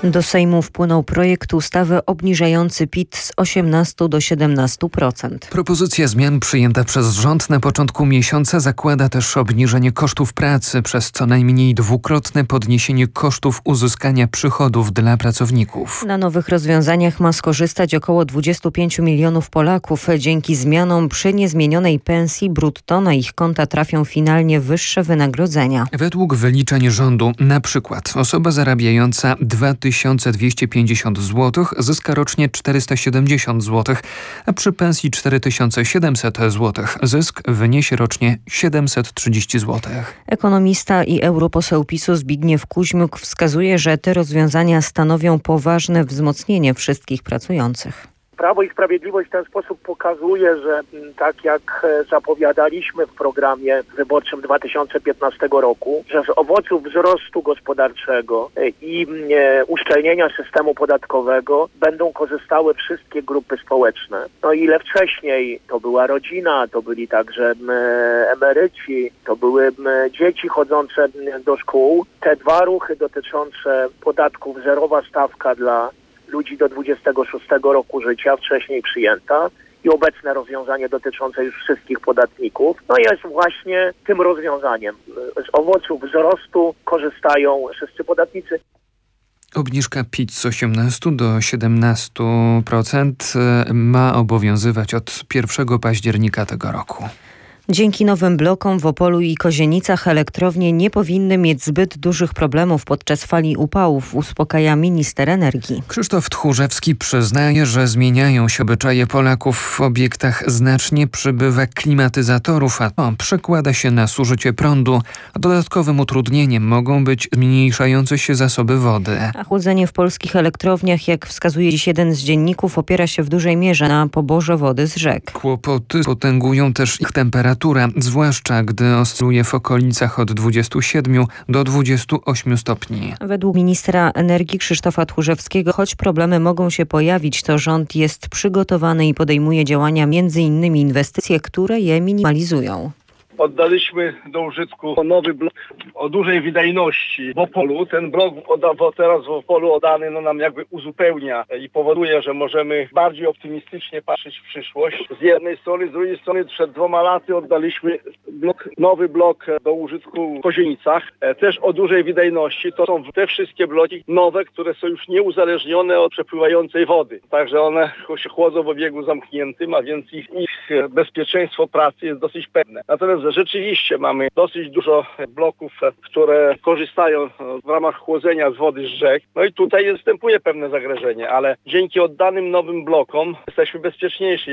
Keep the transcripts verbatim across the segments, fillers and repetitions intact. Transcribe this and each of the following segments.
Do Sejmu wpłynął projekt ustawy obniżający P I T z osiemnastu do siedemnastu procent. Propozycja zmian przyjęta przez rząd na początku miesiąca zakłada też obniżenie kosztów pracy przez co najmniej dwukrotne podniesienie kosztów uzyskania przychodów dla pracowników. Na nowych rozwiązaniach ma skorzystać około dwadzieścia pięć milionów Polaków. Dzięki zmianom przy niezmienionej pensji brutto na ich konta trafią finalnie wyższe wynagrodzenia. Według wyliczeń rządu na przykład osoba zarabiająca dwa tysiące dwieście pięćdziesiąt złotych zyska rocznie czterysta siedemdziesiąt złotych, a przy pensji cztery tysiące siedemset złotych zysk wyniesie rocznie siedemset trzydzieści złotych. Ekonomista i europoseł PiSu Zbigniew Kuźmiuk wskazuje, że te rozwiązania stanowią poważne wzmocnienie wszystkich pracujących. Prawo i Sprawiedliwość w ten sposób pokazuje, że tak jak zapowiadaliśmy w programie wyborczym dwa tysiące piętnastego roku, że z owoców wzrostu gospodarczego i uszczelnienia systemu podatkowego będą korzystały wszystkie grupy społeczne. No ile wcześniej to była rodzina, to byli także emeryci, to były dzieci chodzące do szkół. Te dwa ruchy dotyczące podatków, zerowa stawka dla ludzi do dwudziestego szóstego roku życia, wcześniej przyjęta, i obecne rozwiązanie dotyczące już wszystkich podatników, no jest właśnie tym rozwiązaniem. Z owoców wzrostu korzystają wszyscy podatnicy. Obniżka P I T z osiemnastu do siedemnastu procent ma obowiązywać od pierwszego października tego roku. Dzięki nowym blokom w Opolu i Kozienicach elektrownie nie powinny mieć zbyt dużych problemów podczas fali upałów, uspokaja minister energii. Krzysztof Tchórzewski przyznaje, że zmieniają się obyczaje Polaków. W obiektach znacznie przybywa klimatyzatorów, a to przekłada się na zużycie prądu. Dodatkowym utrudnieniem mogą być zmniejszające się zasoby wody. A chłodzenie w polskich elektrowniach, jak wskazuje dziś jeden z dzienników, opiera się w dużej mierze na poborze wody z rzek. Kłopoty potęgują też ich temperaturę. Zwłaszcza gdy oscyluje w okolicach od dwudziestu siedmiu do dwudziestu ośmiu stopni. Według ministra energii Krzysztofa Tchórzewskiego, choć problemy mogą się pojawić, to rząd jest przygotowany i podejmuje działania, między innymi inwestycje, które je minimalizują. Oddaliśmy do użytku nowy blok o dużej wydajności w Opolu. Ten blok teraz w Opolu oddany no, nam jakby uzupełnia i powoduje, że możemy bardziej optymistycznie patrzeć w przyszłość. Z jednej strony, z drugiej strony przed dwoma laty oddaliśmy blok, nowy blok do użytku w Kozienicach, też o dużej wydajności. To są te wszystkie bloki nowe, które są już nieuzależnione od przepływającej wody. Także one się chłodzą w obiegu zamkniętym, a więc ich, ich bezpieczeństwo pracy jest dosyć pewne. Natomiast rzeczywiście mamy dosyć dużo bloków, które korzystają w ramach chłodzenia z wody z rzek. No i tutaj występuje pewne zagrożenie, ale dzięki oddanym nowym blokom jesteśmy bezpieczniejsi.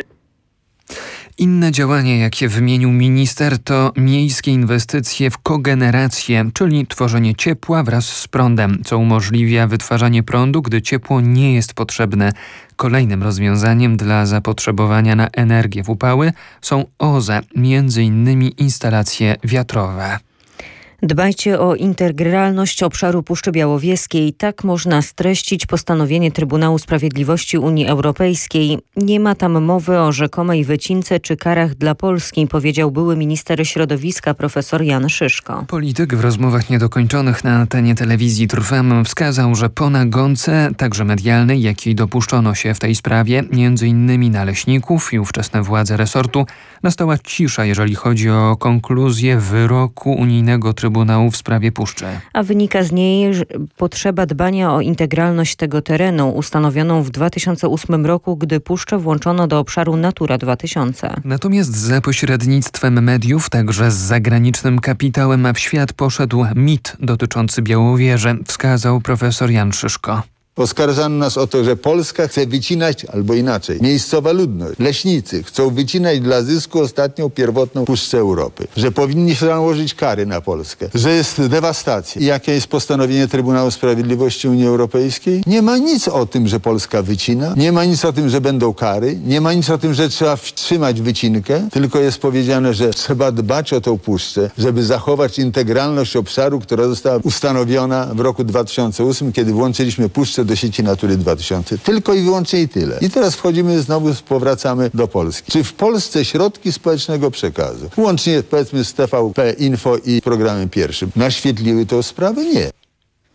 Inne działania, jakie wymienił minister, to miejskie inwestycje w kogenerację, czyli tworzenie ciepła wraz z prądem, co umożliwia wytwarzanie prądu, gdy ciepło nie jest potrzebne. Kolejnym rozwiązaniem dla zapotrzebowania na energię w upały są O Z E, między innymi instalacje wiatrowe. Dbajcie o integralność obszaru Puszczy Białowieskiej. Tak można streścić postanowienie Trybunału Sprawiedliwości Unii Europejskiej. Nie ma tam mowy o rzekomej wycince czy karach dla Polski, powiedział były minister środowiska profesor Jan Szyszko. Polityk w rozmowach niedokończonych na antenie telewizji Trwam wskazał, że po nagonce, także medialnej, jakiej dopuszczono się w tej sprawie, między innymi naleśników i ówczesne władze resortu, nastała cisza, jeżeli chodzi o konkluzję wyroku unijnego Trybunału Trybunału w sprawie Puszczy. A wynika z niej potrzeba dbania o integralność tego terenu, ustanowioną w dwa tysiące ósmym roku, gdy Puszczę włączono do obszaru Natura dwa tysiące. Natomiast za pośrednictwem mediów, także z zagranicznym kapitałem, w świat poszedł mit dotyczący Białowieży, wskazał profesor Jan Szyszko. Oskarżano nas o to, że Polska chce wycinać, albo inaczej, miejscowa ludność, leśnicy chcą wycinać dla zysku ostatnią pierwotną puszczę Europy, że powinni się nałożyć kary na Polskę, że jest dewastacja. I jakie jest postanowienie Trybunału Sprawiedliwości Unii Europejskiej? Nie ma nic o tym, że Polska wycina, nie ma nic o tym, że będą kary, nie ma nic o tym, że trzeba wstrzymać wycinkę, tylko jest powiedziane, że trzeba dbać o tą puszczę, żeby zachować integralność obszaru, która została ustanowiona w roku dwa tysiące ósmym, kiedy włączyliśmy puszczę do sieci Natury dwa tysiące. Tylko i wyłącznie i tyle. I teraz wchodzimy, znowu powracamy do Polski. Czy w Polsce środki społecznego przekazu, łącznie powiedzmy z T V P Info i programem pierwszym, naświetliły tę sprawę? Nie.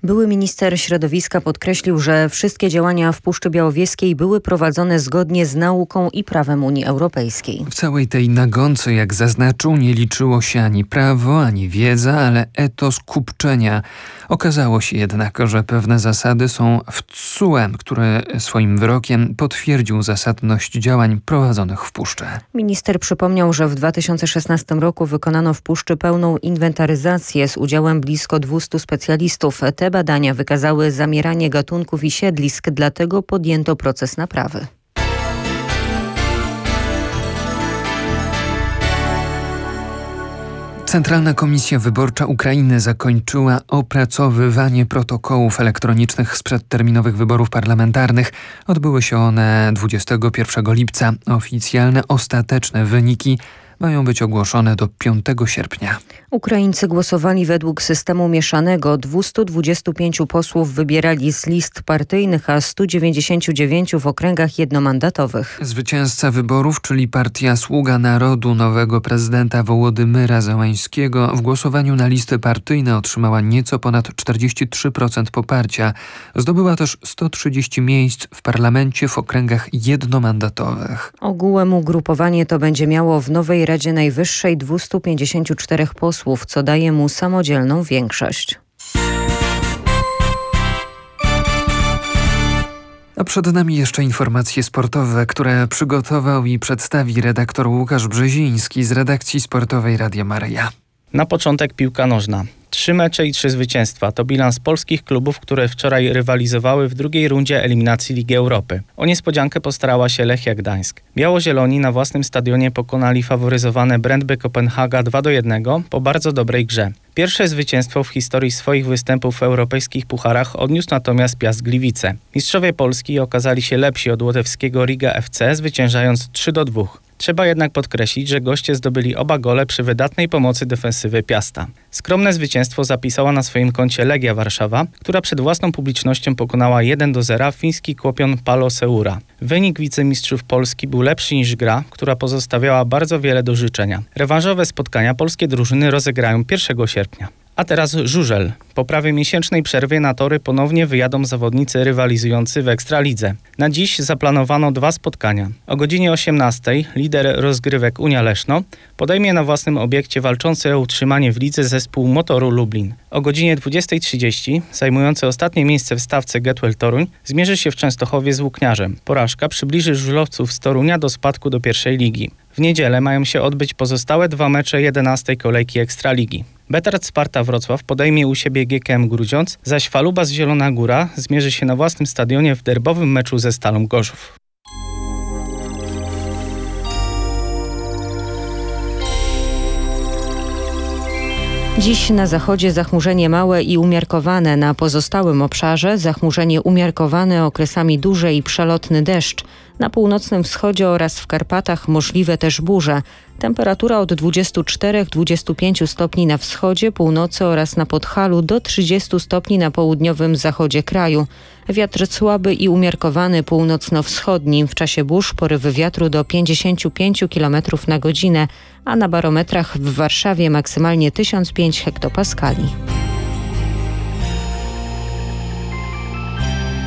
Były minister środowiska podkreślił, że wszystkie działania w Puszczy Białowieskiej były prowadzone zgodnie z nauką i prawem Unii Europejskiej. W całej tej nagonce, jak zaznaczył, nie liczyło się ani prawo, ani wiedza, ale etos kupczenia. Okazało się jednak, że pewne zasady są w T S U E, który swoim wyrokiem potwierdził zasadność działań prowadzonych w Puszczy. Minister przypomniał, że w dwa tysiące szesnastym roku wykonano w Puszczy pełną inwentaryzację z udziałem blisko dwustu specjalistów. Te badania wykazały zamieranie gatunków i siedlisk, dlatego podjęto proces naprawy. Centralna Komisja Wyborcza Ukrainy zakończyła opracowywanie protokołów elektronicznych z przedterminowych wyborów parlamentarnych. Odbyły się one dwudziestego pierwszego lipca. Oficjalne, ostateczne wyniki mają być ogłoszone do piątego sierpnia. Ukraińcy głosowali według systemu mieszanego. dwieście dwadzieścia pięć posłów wybierali z list partyjnych, a sto dziewięćdziesiąt dziewięć w okręgach jednomandatowych. Zwycięzca wyborów, czyli Partia Sługa Narodu nowego prezydenta Wołodymyra Zełańskiego, w głosowaniu na listy partyjne otrzymała nieco ponad czterdzieści trzy procent poparcia. Zdobyła też sto trzydzieści miejsc w parlamencie w okręgach jednomandatowych. Ogółem ugrupowanie to będzie miało w nowej Radzie Najwyższej dwieście pięćdziesiąt cztery posłów, co daje mu samodzielną większość. A przed nami jeszcze informacje sportowe, które przygotował i przedstawi redaktor Łukasz Brzeziński z redakcji sportowej Radia Maryja. Na początek piłka nożna. Trzy mecze i trzy zwycięstwa to bilans polskich klubów, które wczoraj rywalizowały w drugiej rundzie eliminacji Ligi Europy. O niespodziankę postarała się Lechia Gdańsk. Biało-zieloni na własnym stadionie pokonali faworyzowane Brøndby Kopenhaga dwa do jednego po bardzo dobrej grze. Pierwsze zwycięstwo w historii swoich występów w europejskich pucharach odniósł natomiast Piast Gliwice. Mistrzowie Polski okazali się lepsi od łotewskiego Riga F C, zwyciężając trzy do dwóch. Trzeba jednak podkreślić, że goście zdobyli oba gole przy wydatnej pomocy defensywy Piasta. Skromne zwycięstwo zapisała na swoim koncie Legia Warszawa, która przed własną publicznością pokonała jeden do zera fiński Kłopion Palo Seura. Wynik wicemistrzów Polski był lepszy niż gra, która pozostawiała bardzo wiele do życzenia. Rewanżowe spotkania polskie drużyny rozegrają pierwszego sierpnia. A teraz żużel. Po prawie miesięcznej przerwie na tory ponownie wyjadą zawodnicy rywalizujący w Ekstralidze. Na dziś zaplanowano dwa spotkania. O godzinie osiemnastej lider rozgrywek Unia Leszno podejmie na własnym obiekcie walczący o utrzymanie w lidze zespół Motoru Lublin. O godzinie dwudziestej trzydzieści zajmujący ostatnie miejsce w stawce Getwell Toruń zmierzy się w Częstochowie z Łukniarzem. Porażka przybliży żużlowców z Torunia do spadku do pierwszej ligi. W niedzielę mają się odbyć pozostałe dwa mecze jedenastej kolejki Ekstraligi. Betard Sparta Wrocław podejmie u siebie G K M Grudziądz, zaś Falubas Zielona Góra zmierzy się na własnym stadionie w derbowym meczu ze Stalą Gorzów. Dziś na zachodzie zachmurzenie małe i umiarkowane, na pozostałym obszarze zachmurzenie umiarkowane, okresami duże i przelotny deszcz. Na północnym wschodzie oraz w Karpatach możliwe też burze. Temperatura od dwudziestu czterech do dwudziestu pięciu stopni na wschodzie, północy oraz na Podhalu do trzydziestu stopni na południowym zachodzie kraju. Wiatr słaby i umiarkowany północno-wschodni. W czasie burz porywy wiatru do pięćdziesięciu pięciu kilometrów na godzinę, a na barometrach w Warszawie maksymalnie tysiąc pięć hektopaskali.